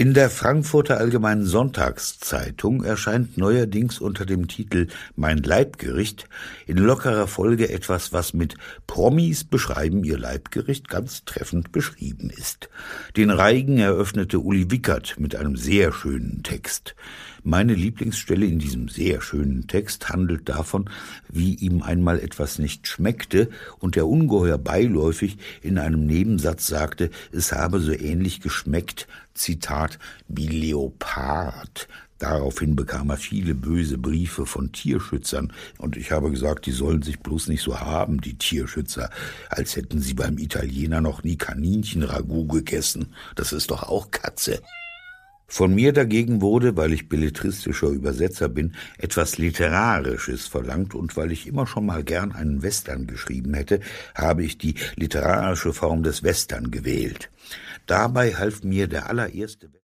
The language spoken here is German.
In der Frankfurter Allgemeinen Sonntagszeitung erscheint neuerdings unter dem Titel »Mein Leibgericht« in lockerer Folge etwas, was mit »Promis beschreiben ihr Leibgericht« ganz treffend beschrieben ist. Den Reigen eröffnete Uli Wickert mit einem sehr schönen Text. Meine Lieblingsstelle in diesem sehr schönen Text handelt davon, wie ihm einmal etwas nicht schmeckte und er ungeheuer beiläufig in einem Nebensatz sagte, es habe so ähnlich geschmeckt, Zitat, wie Leopard. Daraufhin bekam er viele böse Briefe von Tierschützern und ich habe gesagt, die sollen sich bloß nicht so haben, die Tierschützer, als hätten sie beim Italiener noch nie Kaninchenragout gegessen. Das ist doch auch Katze. Von mir dagegen wurde, weil ich belletristischer Übersetzer bin, etwas Literarisches verlangt und weil ich immer schon mal gern einen Western geschrieben hätte, habe ich die literarische Form des Western gewählt. Dabei half mir der allererste